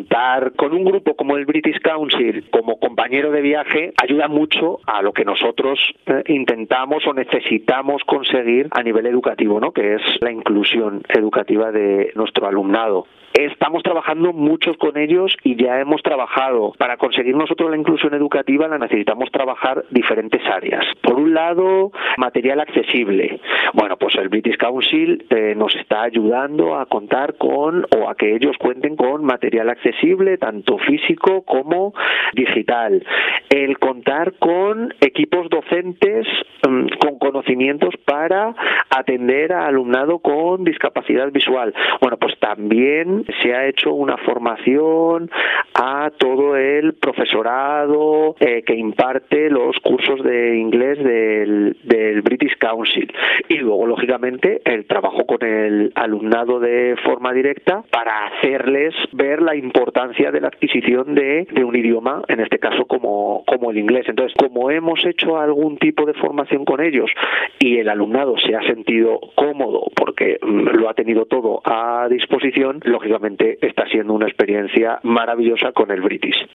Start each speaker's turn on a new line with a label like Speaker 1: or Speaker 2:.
Speaker 1: contar con un grupo como el British Council como compañero de viaje ayuda mucho a lo que nosotros intentamos o necesitamos conseguir a nivel educativo, ¿no? Que es la inclusión educativa de nuestro alumnado. Estamos trabajando mucho con ellos y ya hemos trabajado. Para conseguir nosotros la inclusión educativa la necesitamos trabajar diferentes áreas. Por un lado, material accesible. Bueno, pues el British Council nos está ayudando a contar con, o a que ellos cuenten con material accesible, tanto físico como digital. El contar con equipos docentes con conocimientos para atender a alumnado con discapacidad visual. Bueno, pues también se ha hecho una formación a todo el profesorado que imparte los cursos de inglés del British Council. Y luego, lógicamente, el trabajo con el alumnado de forma directa para hacerles ver la importancia de la adquisición de un idioma, en este caso como el inglés. Entonces, como hemos hecho algún tipo de formación con ellos y el alumnado se ha sentido cómodo porque lo ha tenido todo a disposición, lógicamente está siendo una experiencia maravillosa con el British.